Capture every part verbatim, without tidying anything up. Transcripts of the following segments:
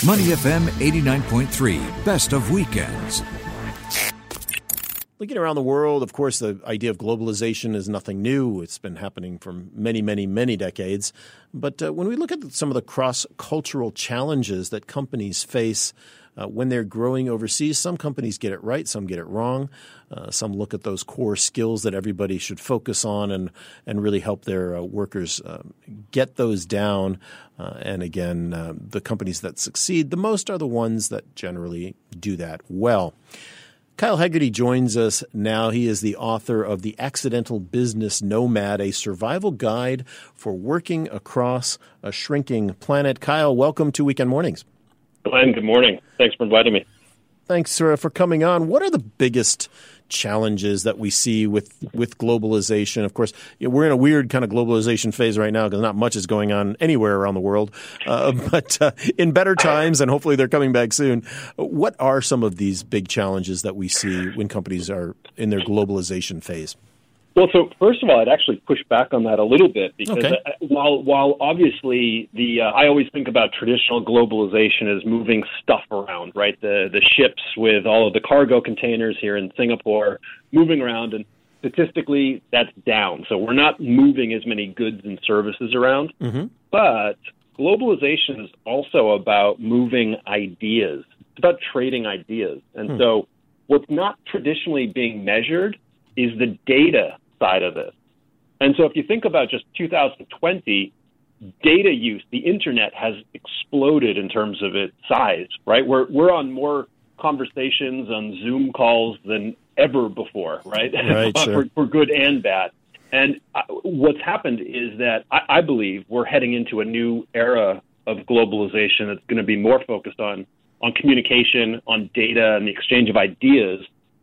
Money F M eighty-nine point three, best of weekends. Looking around the world, of course, the idea of globalization is nothing new. It's been happening for many, many, many decades. But uh, when we look at some of the cross-cultural challenges that companies face uh, when they're growing overseas, some companies get it right, some get it wrong. Uh, some look at those core skills that everybody should focus on and, and really help their uh, workers uh, get those down. Uh, and again, uh, the companies that succeed the most are the ones that generally do that well. Kyle Hegarty joins us now. He is the author of The Accidental Business Nomad, a survival guide for working across a shrinking planet. Kyle, welcome to Weekend Mornings. Glenn, good morning. Thanks for inviting me. Thanks uh, for coming on. What are the biggest challenges that we see with, with globalization? Of course, you know, we're in a weird kind of globalization phase right now because not much is going on anywhere around the world. Uh, but uh, in better times, and hopefully they're coming back soon, what are some of these big challenges that we see when companies are in their globalization phase? Well, so first of all, I'd actually push back on that a little bit because Okay. while while obviously the uh, I always think about traditional globalization as moving stuff around, right? The the ships with all of the cargo containers here in Singapore moving around, and statistically that's down. So we're not moving as many goods and services around. Mm-hmm. But globalization is also about moving ideas. It's about trading ideas. And Hmm. so what's not traditionally being measured is the data side of this. And so if you think about just two thousand twenty, data use, the internet has exploded in terms of its size, right? We're we're on more conversations on Zoom calls than ever before, right? Right, sure. for, for good and bad. And uh, what's happened is that I, I believe we're heading into a new era of globalization that's going to be more focused on, on communication, on data, and the exchange of ideas,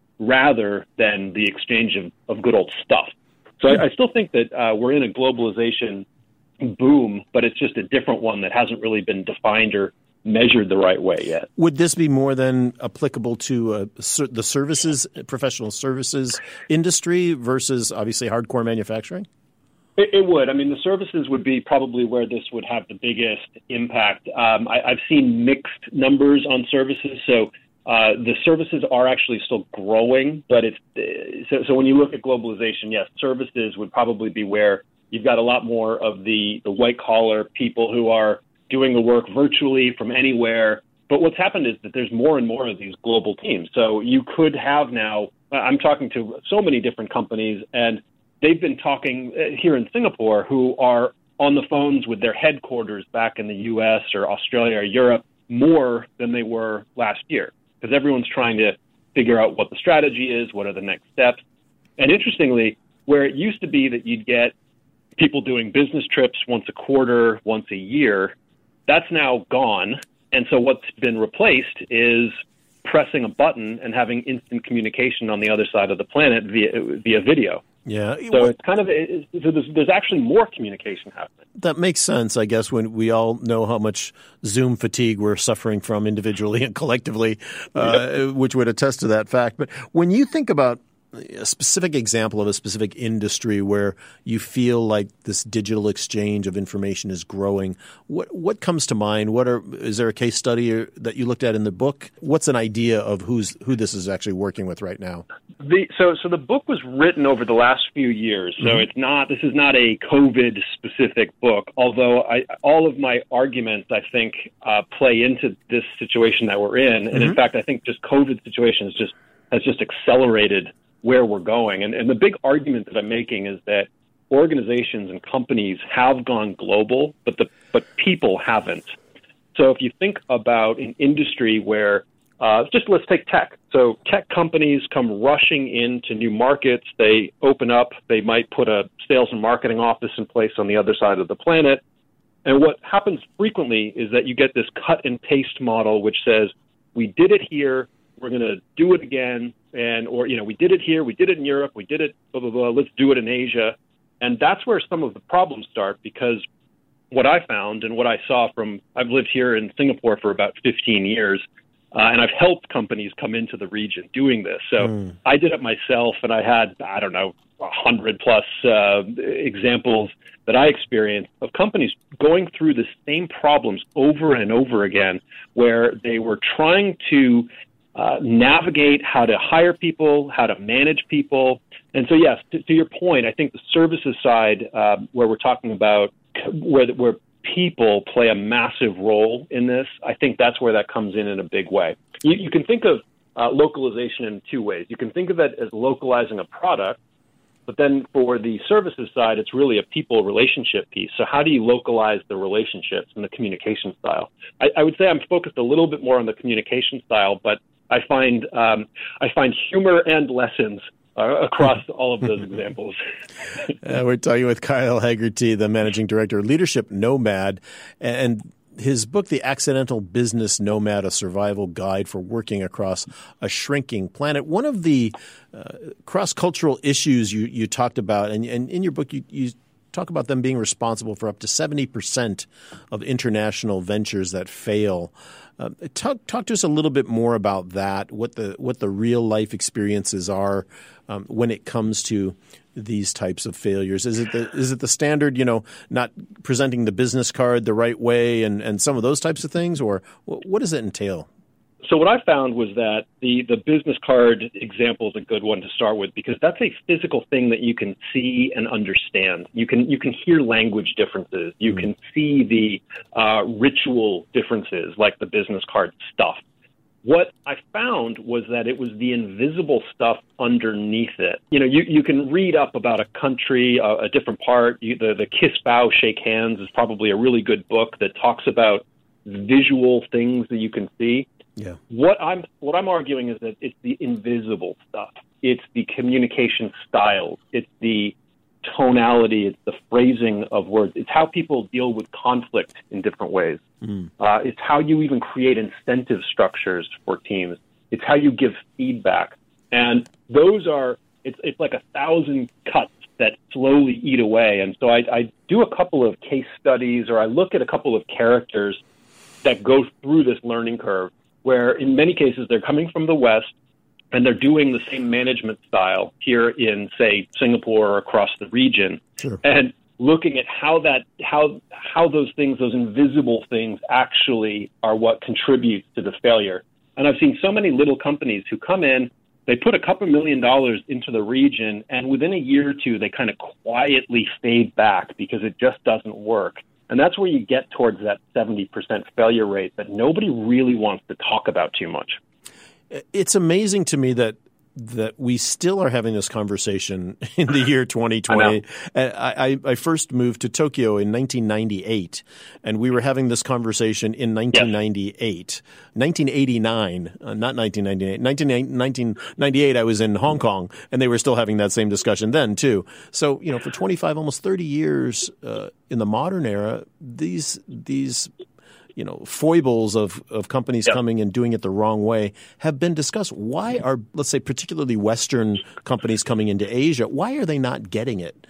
rather than the exchange of, of good old stuff. So I, I still think that uh, we're in a globalization boom, but it's just a different one that hasn't really been defined or measured the right way yet. Would this be more than applicable to uh, ser- the services, professional services industry versus obviously hardcore manufacturing? It, it would. I mean, the services would be probably where this would have the biggest impact. Um, I, I've seen mixed numbers on services. So Uh, the services are actually still growing, but it's so, so when you look at globalization, yes, services would probably be where you've got a lot more of the, the white-collar people who are doing the work virtually from anywhere. But what's happened is that there's more and more of these global teams. So you could have now, I'm talking to so many different companies, and they've been talking here in Singapore who are on the phones with their headquarters back in the U S or Australia or Europe more than they were last year, because everyone's trying to figure out what the strategy is, what are the next steps. And interestingly, where it used to be that you'd get people doing business trips once a quarter, once a year, that's now gone. And so what's been replaced is pressing a button and having instant communication on the other side of the planet via via video. Yeah. So it's kind of it's, so there's, there's actually more communication happening. That makes sense, I guess, when we all know how much Zoom fatigue we're suffering from individually and collectively, uh, yep. which would attest to that fact. But when you think about a specific example of a specific industry where you feel like this digital exchange of information is growing, what what comes to mind? What are is there a case study that you looked at in the book? What's an idea of who's who this is actually working with right now? The, so so the book was written over the last few years. So mm-hmm. it's not this is not a COVID specific book. Although I, all of my arguments I think uh, play into this situation that we're in, and mm-hmm. in fact I think just COVID situation is just has just accelerated where we're going. And, and the big argument that I'm making is that organizations and companies have gone global, but the but people haven't. So if you think about an industry where, uh, just let's take tech. So tech companies come rushing into new markets. They open up. They might put a sales and marketing office in place on the other side of the planet. And what happens frequently is that you get this cut and paste model, which says, we did it here, we're going to do it again. And, or, you know, we did it here, we did it in Europe, we did it, blah, blah, blah, let's do it in Asia. And that's where some of the problems start, because what I found and what I saw from, I've lived here in Singapore for about fifteen years, uh, and I've helped companies come into the region doing this. So mm. I did it myself, and I had, I don't know, a hundred plus uh, examples that I experienced of companies going through the same problems over and over again, where they were trying to uh, navigate how to hire people, how to manage people. And so, yes, to, to your point, I think the services side, uh, where we're talking about where where people play a massive role in this, I think that's where that comes in in a big way. You, you can think of uh, localization in two ways. You can think of it as localizing a product, but then for the services side, it's really a people relationship piece. So how do you localize the relationships and the communication style? I, I would say I'm focused a little bit more on the communication style, but I find um, I find humor and lessons Uh, across all of those examples. uh, we're talking with Kyle Hegarty, the managing director of Leadership Nomad, and his book, The Accidental Business Nomad, A Survival Guide for Working Across a Shrinking Planet. One of the uh, cross-cultural issues you, you talked about, and, and in your book you, you talk about them being responsible for up to seventy percent of international ventures that fail. Uh, talk, talk to us a little bit more about that, what the what the real life experiences are um, when it comes to these types of failures. Is it the is it the standard, you know, not presenting the business card the right way and, and some of those types of things, or what does it entail? So what I found was that the, the business card example is a good one to start with, because that's a physical thing that you can see and understand. You can you can hear language differences. You can see the uh, ritual differences, like the business card stuff. What I found was that it was the invisible stuff underneath it. You know, you, you can read up about a country, a, a different part. You, the, the Kiss, Bow, Shake Hands is probably a really good book that talks about visual things that you can see. Yeah. What I'm what I'm arguing is that it's the invisible stuff. It's the communication styles. It's the tonality. It's the phrasing of words. It's how people deal with conflict in different ways. Mm. Uh, it's how you even create incentive structures for teams. It's how you give feedback. And those are it's it's like a thousand cuts that slowly eat away. And so I, I do a couple of case studies, or I look at a couple of characters that go through this learning curve, where in many cases they're coming from the West and they're doing the same management style here in, say, Singapore or across the region, sure. and looking at how that how how those things, those invisible things, actually are what contributes to the failure. And I've seen so many little companies who come in, they put a couple million dollars into the region, and within a year or two, they kind of quietly fade back because it just doesn't work. And that's where you get towards that seventy percent failure rate that nobody really wants to talk about too much. It's amazing to me that that we still are having this conversation in the year twenty twenty. I, I, I first moved to Tokyo in nineteen ninety-eight, and we were having this conversation in nineteen ninety-eight. Yes. nineteen eighty-nine, uh, not nineteen ninety-eight. nineteen ninety-eight, I was in Hong Kong, and they were still having that same discussion then, too. So, you know, for twenty-five, almost thirty years uh, in the modern era, these these you know, foibles of, of companies yep. coming and doing it the wrong way have been discussed. Why are, let's say, particularly Western companies coming into Asia, why are they not getting it?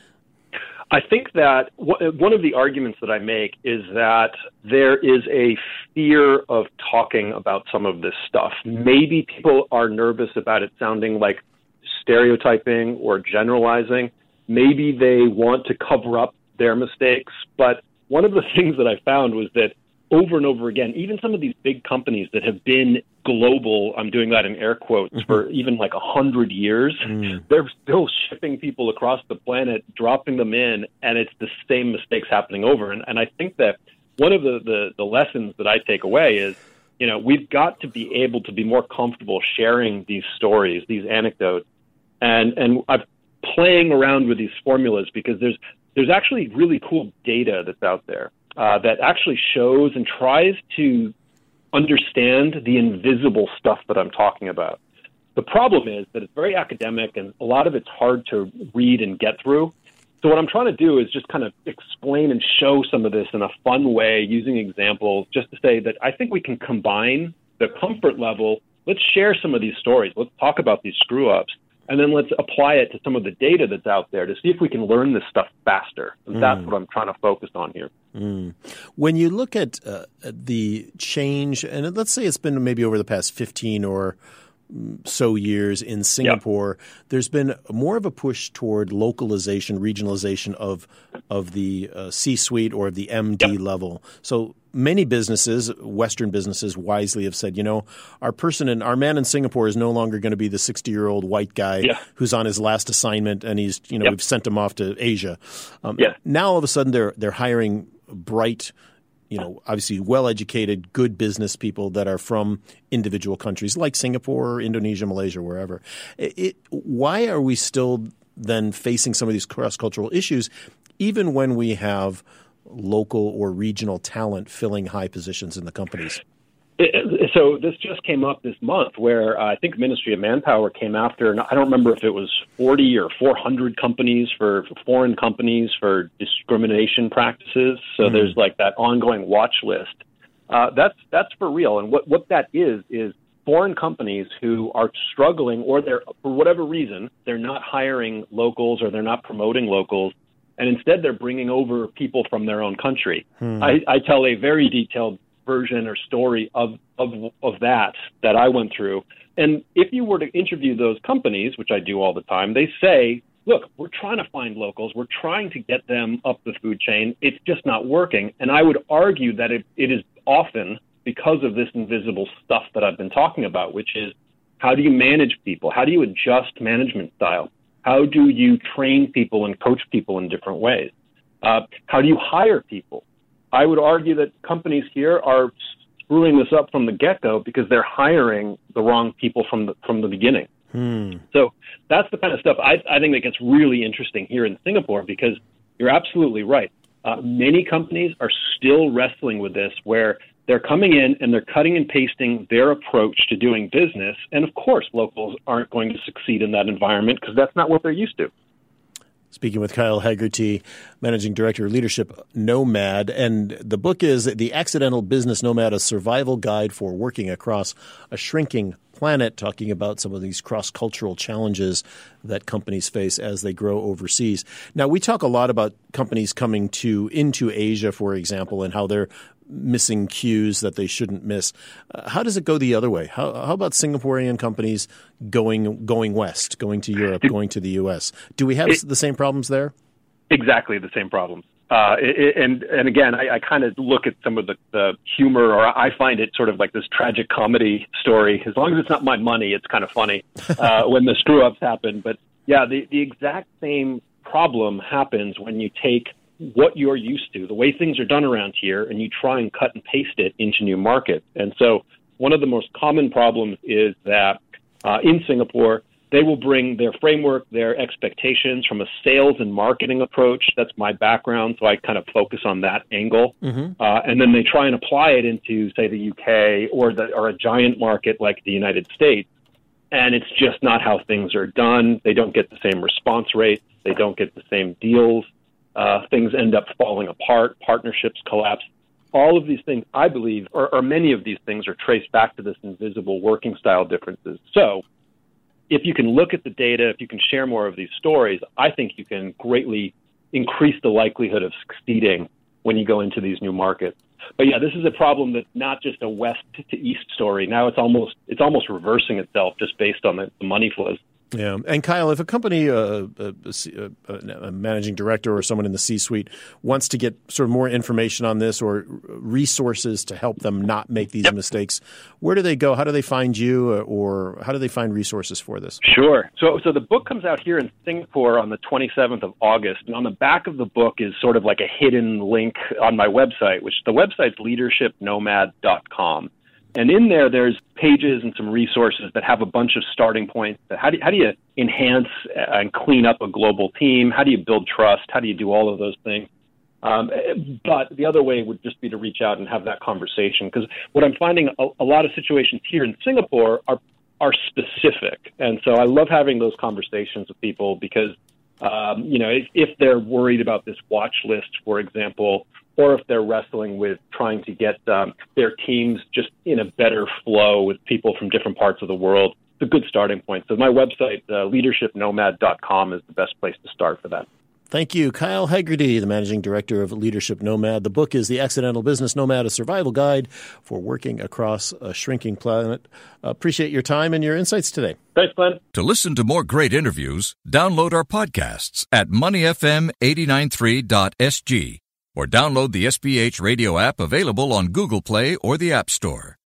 I think that one of the arguments that I make is that there is a fear of talking about some of this stuff. Maybe people are nervous about it sounding like stereotyping or generalizing. Maybe they want to cover up their mistakes. But one of the things that I found was that over and over again, even some of these big companies that have been global, I'm doing that in air quotes, mm-hmm. for even like a hundred years, mm. they're still shipping people across the planet, dropping them in, and it's the same mistakes happening over. And, and I think that one of the, the, the lessons that I take away is, you know, we've got to be able to be more comfortable sharing these stories, these anecdotes, and, and I'm playing around with these formulas because there's, there's actually really cool data that's out there. Uh, that actually shows and tries to understand the invisible stuff that I'm talking about. The problem is that it's very academic and a lot of it's hard to read and get through. So what I'm trying to do is just kind of explain and show some of this in a fun way using examples, just to say that I think we can combine the comfort level. Let's share some of these stories. Let's talk about these screw-ups. And then let's apply it to some of the data that's out there to see if we can learn this stuff faster. And mm. that's what I'm trying to focus on here. Mm. When you look at uh, the change, and let's say it's been maybe over the past fifteen or so years in Singapore, yep. there's been more of a push toward localization, regionalization of of the uh, C-suite or of the M D yep. level. So many businesses, Western businesses, wisely have said, you know, our person in our man in Singapore is no longer going to be the sixty-year-old white guy yeah. who's on his last assignment, and he's, you know, yep. we've sent him off to Asia. Um, yeah. Now all of a sudden they're they're hiring bright, you know, obviously well-educated, good business people that are from individual countries like Singapore, Indonesia, Malaysia, wherever. It, it, why are we still then facing some of these cross-cultural issues, even when we have local or regional talent filling high positions in the companies? So this just came up this month where uh, I think Ministry of Manpower came after, and I don't remember if it was forty or four hundred companies for, for foreign companies for discrimination practices. So mm-hmm. there's like that ongoing watch list. Uh, that's that's for real. And what, what that is, is foreign companies who are struggling or they're, for whatever reason, they're not hiring locals or they're not promoting locals. And instead they're bringing over people from their own country. Hmm. I, I tell a very detailed version or story of, of of that that I went through. And if you were to interview those companies, which I do all the time, they say, look, we're trying to find locals. We're trying to get them up the food chain. It's just not working. And I would argue that it, it is often because of this invisible stuff that I've been talking about, which is how do you manage people? How do you adjust management style? How do you train people and coach people in different ways? Uh, how do you hire people? I would argue that companies here are screwing this up from the get-go because they're hiring the wrong people from the from the beginning. Hmm. So that's the kind of stuff I, I think that gets really interesting here in Singapore because you're absolutely right. Uh, many companies are still wrestling with this where they're coming in and they're cutting and pasting their approach to doing business. And of course, locals aren't going to succeed in that environment because that's not what they're used to. Speaking with Kyle Haggerty, Managing Director of Leadership Nomad. And the book is The Accidental Business Nomad, a survival guide for working across a shrinking planet, talking about some of these cross-cultural challenges that companies face as they grow overseas. Now, we talk a lot about companies coming to into Asia, for example, and how they're missing cues that they shouldn't miss. Uh, how does it go the other way? How, how about Singaporean companies going going west, going to Europe, going to the U S? Do we have it, the same problems there? Exactly the same problems. Uh, it, and and again, I, I kind of look at some of the, the humor, or I find it sort of like this tragic comedy story. As long as it's not my money, it's kind of funny uh, when the screw-ups happen. But yeah, the, the exact same problem happens when you take what you're used to, the way things are done around here, and you try and cut and paste it into new markets. And so one of the most common problems is that uh, in Singapore, they will bring their framework, their expectations from a sales and marketing approach. That's my background, so I kind of focus on that angle. Mm-hmm. Uh, and then they try and apply it into, say, the U K or, the, or a giant market like the United States. And it's just not how things are done. They don't get the same response rates. They don't get the same deals. Uh, things end up falling apart, partnerships collapse. All of these things, I believe, or, or many of these things are traced back to this invisible working style differences. So if you can look at the data, if you can share more of these stories, I think you can greatly increase the likelihood of succeeding when you go into these new markets. But yeah, this is a problem that's not just a west to east story. Now it's almost it's almost reversing itself just based on the, the money flows. Yeah. And Kyle, if a company, uh, a, a, a managing director or someone in the C-suite wants to get sort of more information on this or resources to help them not make these yep. mistakes, where do they go? How do they find you, or how do they find resources for this? Sure. So, so the book comes out here in Singapore on the twenty-seventh of August. And on the back of the book is sort of like a hidden link on my website, which the website's leadership nomad dot com. And in there, there's pages and some resources that have a bunch of starting points. How do you, how do you enhance and clean up a global team? How do you build trust? How do you do all of those things? Um, but the other way would just be to reach out and have that conversation. Because what I'm finding, a, a lot of situations here in Singapore are are specific. And so I love having those conversations with people because, um, you know, if, if they're worried about this watch list, for example, or if they're wrestling with trying to get um, their teams just in a better flow with people from different parts of the world, it's a good starting point. So my website, uh, leadership nomad dot com, is the best place to start for that. Thank you. Kyle Hegarty, the Managing Director of Leadership Nomad. The book is The Accidental Business Nomad, a survival guide for working across a shrinking planet. Uh, appreciate your time and your insights today. Thanks, Glenn. To listen to more great interviews, download our podcasts at money f m eight nine three dot s g or download the S B H radio app available on Google Play or the App Store.